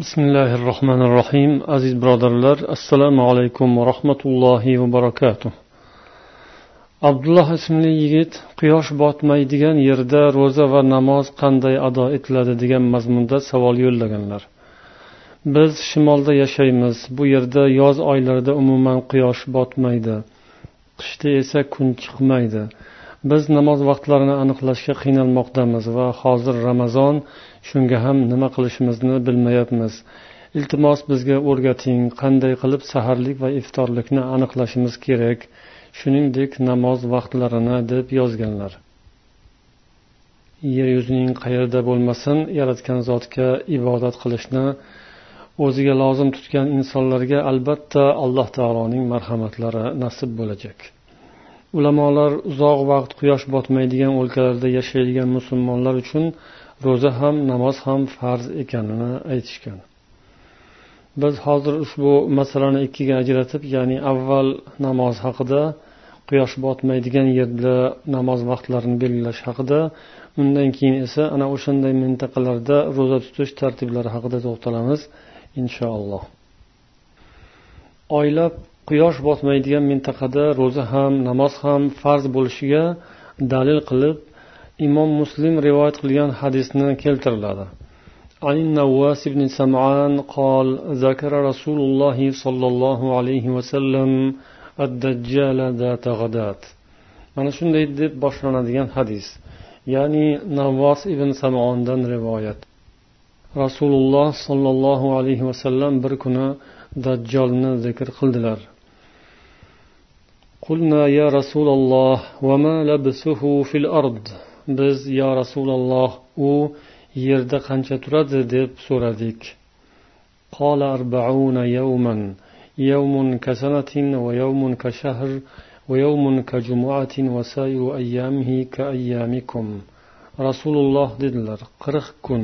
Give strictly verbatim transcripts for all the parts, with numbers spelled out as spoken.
Bismillahirrohmanirrohim. Aziz birodarlar, assalomu alaykum va rahmatullohi va barakatuh. Abdulloh ismli yigit quyosh botmaydigan yerda ro'za va namoz qanday ado etiladi degan mazmunda savol yo'llaganlar. Biz shimolda yashaymiz. Bu yerda yoz oylarida umuman quyosh botmaydi. Qishda esa kun chiqmaydi. Biz namoz vaqtlarini aniqlashga qiynalmoqdamiz va hozir Ramazon, shunga ham nima qilishimizni bilmayapmiz. Iltimos bizga o'rgating, qanday qilib saharlik va iftorlikni aniqlashimiz kerak, shuningdek namoz vaqtlarini deb yozganlar. Yer yuzining qayerda bo'lmasin, yaratgan zotga ibodat qilishni o'ziga lozim tutgan insonlarga albatta Alloh taoloning marhamatlari nasib bo'lajak. Ulamolar uzoq vaqt quyosh botmaydigan o'lkalarda yashaydigan musulmonlar uchun ro'za ham namoz ham farz ekanini aytishgan. Biz hozir ushbu masalani ikkiga ajratib, ya'ni avval namoz haqida, quyosh botmaydigan yerda namoz vaqtlarini belgilash haqida, undan keyin esa ana o'shanday mintaqalarda ro'za tutish tartiblari haqida to'xtalamiz inshaalloh. Oylab quyosh botmaydigan mintaqada ro'za ham namoz ham farz bo'lishiga dalil qilib Imom Muslim rivoyat qilgan hadisni keltiriladi. An Nawas ibn Sam'an qol zakara Rasululloh sallallohu alayhi va sallam ad-dajjal zata ghadat. Mana shunday deb boshlanadigan hadis. Ya'ni Nawas ibn Sam'ondan rivoyat. Rasululloh sallallohu alayhi va sallam bir kuni dajjolni zikr qildilar. Qulna ya Rasululloh va ma labsuhu fil ard. Biz ya Rasululloh u yerda qancha turadi deb so'radik. Qala arba'una yawman. Yawmun ka sanatin va yawmun ka shahr va yawmun ka jumu'atin va sayu ayyamihi ka ayyamikum. Rasululloh dedilar, qirq kun.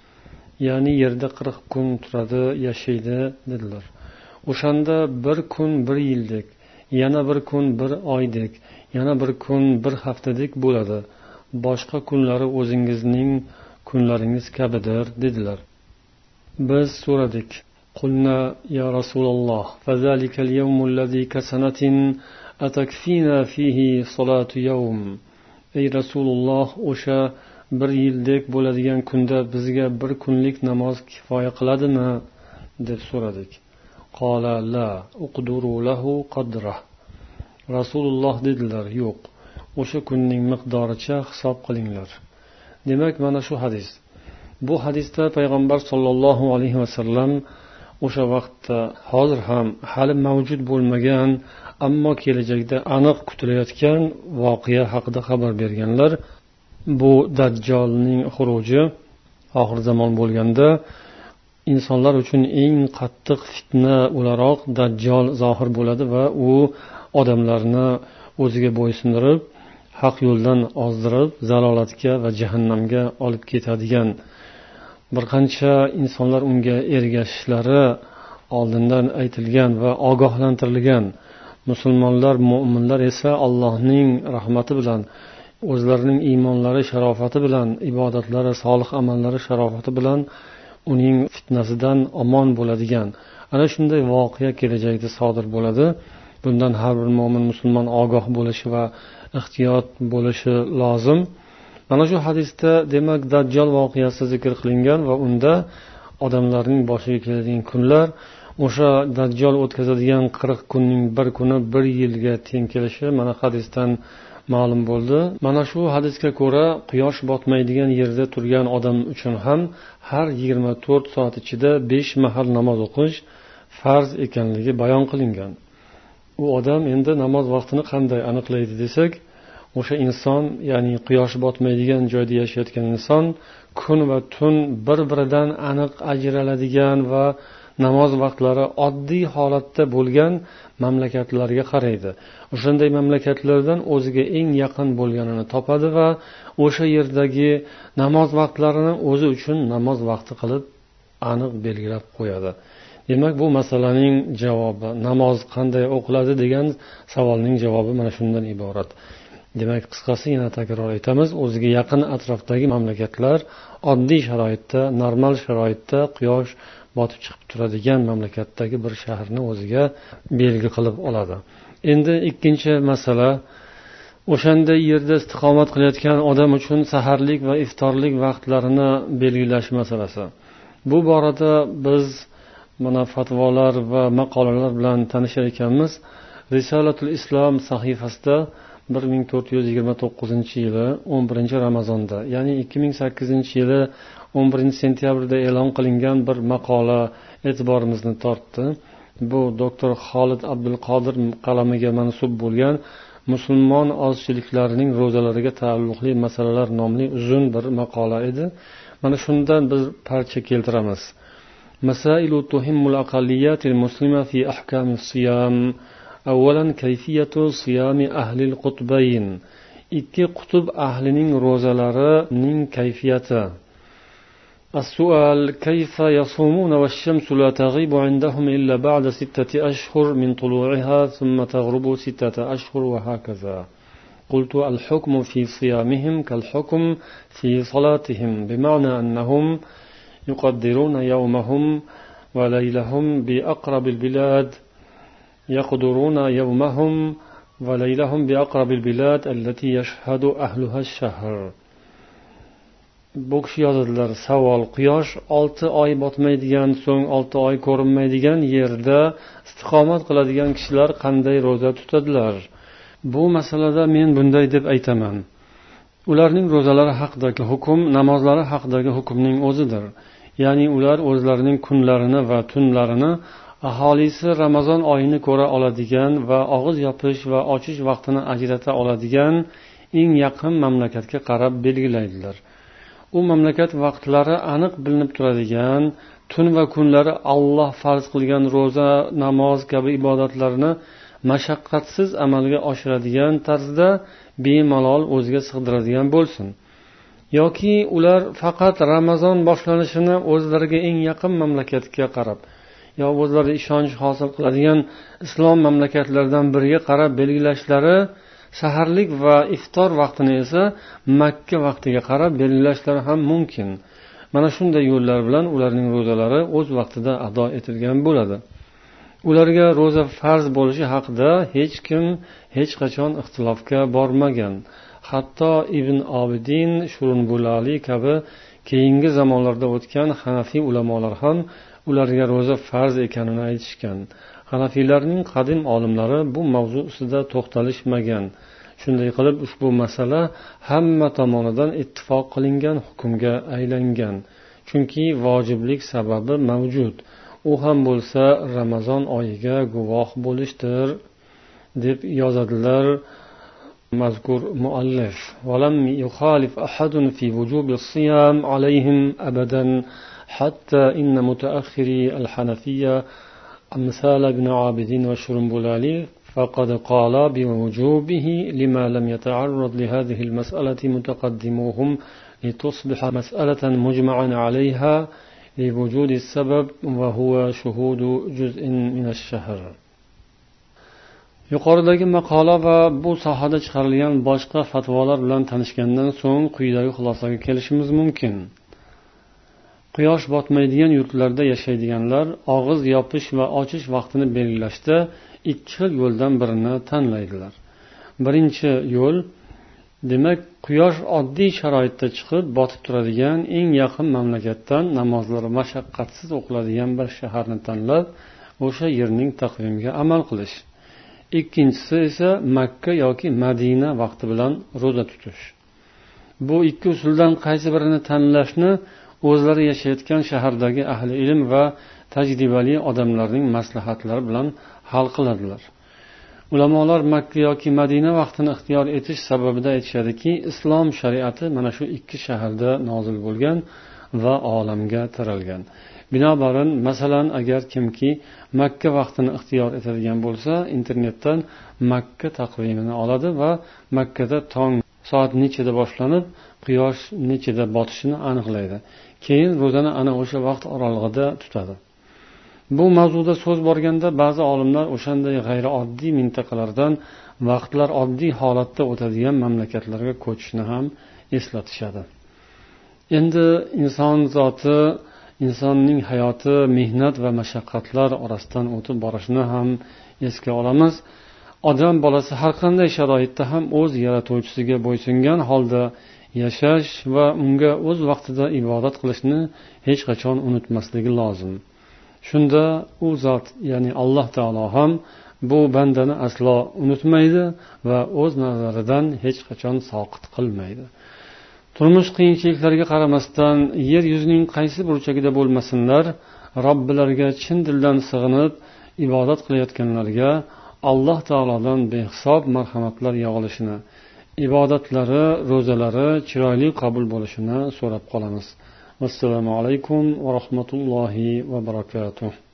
Ya'ni yerda qirq kun turadi, yashaydi dedilar. O'shanda bir kun bir yildek, yana bir kun bir oydek, yana bir kun bir haftadek bo'ladi. Boshqa kunlari o'zingizning kunlaringiz kabidir dedilar. Biz so'radik. Qulna ya Rasululloh, fazalika al-yawmu alladhi ka sanatin atakfina fihi salatu yawm. Ey Rasululloh, o'sha bir yildek bo'ladigan kunda bizga bir kunlik namoz kifoya qiladimi deb so'radik. Qala la uqduru lahu qadrah. Rasululloh dedilar, yo'q, o'sha kunning miqdoricha hisob qilinglar. Demak, mana shu hadis. Bu hadisda payg'ambar sollallohu alayhi vasallam o'sha vaqtda hozir ham hali mavjud bo'lmagan, ammo kelajakda aniq kutilayotgan voqea haqida xabar berganlar. Bu dajjolning xuruji oxir zamon bo'lganda insonlar uchun eng qattiq fitna o'laroq dajjol zohir bo'ladi va u odamlarni o'ziga bo'ysundirib, haq yo'ldan ozdirib, zalolatga va jahannamga olib ketadigan bir qancha insonlar unga ergashishlari oldindan aytilgan va ogohlantirilgan. Musulmonlar, mu'minlar esa Allohning rahmati bilan, o'zlarining iymonlari sharofati bilan, ibodatlari, solih amallari sharofati bilan uning fitnasidan omon bo'ladigan ana shunday voqea kelajakda sodir bo'ladi. Bundan har bir mo'min musulmon ogoh bo'lishi va ehtiyot bo'lishi lozim. Mana shu hadisda demak dajjal voqeasi zikr qilingan va unda odamlarning boshiga keladigan kunlar o'sha dajjal o'tkazadigan qirq kunning bir kuni bir yilga teng kelishi mana hadisdan ma'lum bo'ldi. Mana shu hadisga ko'ra quyosh botmaydigan yerda turgan odam uchun ham har yigirma to'rt soat ichida besh mahal namoz o'qish farz ekanligi bayon qilingan. U odam endi namoz vaqtini qanday aniqlaydi desak, o'sha inson, ya'ni quyosh botmaydigan joyda yashayotgan inson kun va tun bir-biridan aniq ajraladigan va namoz vaqtlari oddiy holatda bo'lgan mamlakatlarga qaraydi. O'shanday mamlakatlardan o'ziga eng yaqin bo'lganini topadi va o'sha yerdagi namoz vaqtlarini o'zi uchun namoz vaqti qilib aniq belgilab qo'yadi. Demak, bu masalaning javobi, namoz qanday o'qiladi degan savolning javobi mana shundan iborat. Demak, qisqasi yana takror aytamiz, o'ziga yaqin atrofdagi mamlakatlar oddiy sharoitda, normal sharoitda quyosh botib chiqib turadigan mamlakatdagi bir shaharni o'ziga belgi qilib oladi. Endi ikkinchi masala, o'shanda yerda istiqomat qilayotgan odam uchun saharlik va iftorlik vaqtlarini belgilash masalasi. Bu borada biz mana fatvolar va maqolalar bilan tanishar ekanmiz. Risolatul Islom sahifasida bir ming to'rt yuz yigirma to'qqizinchi yili o'n birinchi Ramazonda, ya'ni ikki ming sakkizinchi yili o'n birinchi sentyabrda e'lon qilingan bir maqola e'tiborimizni tortdi. Bu doktor Xolid Abdulqodir qalamiga mansub bo'lgan musulmon ozchiliklarining ro'zalariga taalluqli masalalar nomli uzun bir maqola edi. Mana shundan bir parcha keltiramiz. Masailu tuhimmul aqalliyatil muslima fi ahkamis siyam. Avvalan kayfiyatu siyami ahlil qutbayn. Ikki qutb ahlining ro'zalarining kayfiyati. السؤال: كيف يصومون والشمس لا تغيب عندهم إلا بعد ستة أشهر من طلوعها ثم تغرب ستة أشهر وهكذا. قلت: الحكم في صيامهم كالحكم في صلاتهم، بمعنى أنهم يقدرون يومهم وليلهم بأقرب البلاد يقدرون يومهم وليلهم بأقرب البلاد التي يشهد أهلها الشهر. Bu kishi yozadilar: savol: quyosh olti oy botmaydigan, so'ng olti oy ko'rinmaydigan yerda istiqomat qiladigan kishilar qanday ro'za tutadilar? Bu masalada men bunday deb aytaman: ularning ro'zalari haqidagi hukm namozlari haqidagi hukmning o'zidir. Ya'ni ular o'zlarining kunlarini va tunlarini aholisi Ramazon oyini ko'ra oladigan va og'iz yopish va ochish vaqtini ajrata oladigan eng yaqin mamlakatga qarab belgilaydilar. U mamlakat vaqtlari aniq bilinib turadigan, tun va kunlari Alloh farz qilgan ro'za, namoz kabi ibodatlarni mashaqqatsiz amalga oshiradigan tarzda bemalol o'ziga sig'diradigan bo'lsin. Yoki ular faqat Ramazon boshlanishini o'zlariga eng yaqin mamlakatga qarab, yo o'zlari ishonch hosil qiladigan islom mamlakatlaridan biriga qarab belgilashlari, saharlik va iftor vaqtini esa Makka vaqtiga qarab belgilashlari ham mumkin. Mana shunday yo'llar bilan ularning ro'zalari o'z vaqtida ado etilgan bo'ladi. Ularga ro'za farz bo'lishi haqida hech kim hech qachon ixtilofga bormagan. Hatto Ibn Obidin, Shurunbulali kabi keyingi zamonlarda o'tgan Hanafiy ulamolar ham ularga ro'za farz ekanini aytishgan. Hanafiylarning qadim olimlari bu mavzu ustida to'xtalishmagan. Shunday qilib ushbu masala hamma tomonidan ittifoq qilingan hukmga aylangan. Chunki vojiblik sababi mavjud. U ham bo'lsa Ramazon oyiga guvoh bo'lishdir deb yozadilar mazkur muallif. Walam yukhalif ahadun fi wujubi as-siyam alayhim abadan hatta inna mutaakhiri al-hanafiyya أمثال ابن عابدين والشرنبلالي فقد قال بوجوبه لما لم يتعرض لهذه المسألة متقدموهم لتصبح مسألة مجمعا عليها لوجود السبب وهو شهود جزء من الشهر. Yuqoridagi maqola va bu sohada chiqarilgan boshqa fatvolar bilan tanishgandan so'ng quyidagi xulosaga kelishimiz mumkin. Quyosh botmaydigan yurtlarda yashaydiganlar og'iz yopish va ochish vaqtini belgilashda ikki xil yo'ldan birini tanlaydilar. Birinchi yo'l, demak, quyosh oddiy sharoitda chiqib botib turadigan eng yaqin mamlakatdan namozlari mashaqqatsiz o'qiladigan bir shaharni tanlab, o'sha yerning taqvimiga amal qilish. Ikkinchisi esa Makka yoki Madina vaqti bilan ro'za tutish. Bu ikki usuldan qaysi birini tanlashni o'zlari yashayotgan shahardagi ahli ilm va tajribali odamlarning maslahatlari bilan hal qiladilar. Ulamolar Makka yoki Madina vaqtini ixtiyor etish sababida aytishadiki, islom shariati mana shu ikki shaharda nozil bo'lgan va olamga taralgan. Binobarin, masalan, agar kimki Makka vaqtini ixtiyor etadigan bo'lsa, internetdan Makka taqvimini oladi va Makkada tong soat nechida boshlanib, quyosh nechida botishini aniqlaydi. Keyin ro'zani ana o'sha vaqt oralig'ida tutadi. Bu mavzuda so'z borganda ba'zi olimlar o'shanday g'ayrioddiy mintaqalardan vaqtlar oddiy holatda o'tadigan mamlakatlarga ko'chishni ham eslatishadi. Endi inson zoti insonning hayoti mehnat va mashaqqatlar orasidan o'tib borishini ham esga olamiz. Odam bolasi har qanday sharoitda ham o'z yaratuvchisiga bo'ysungan holda yashash va unga o'z vaqtida ibodat qilishni hech qachon unutmasligi lozim. Shunda u zot, ya'ni Alloh taolo ham bu bandani aslo unutmaydi va o'z nazaridan hech qachon soqit qilmaydi. Turmush qiyinchiliklariga qaramasdan yer yuzining qaysi burchagida bo'lmasinlar, Robbilariga chin dildan sig'inib ibodat qilayotganlarga Alloh taolodan behisob marhamatlar yog'ilishini, ibodatlari, ro'zalari chiroyli qabul bo'lishini so'rab qolamiz. Assalomu alaykum va rahmatullohi va barakatuh.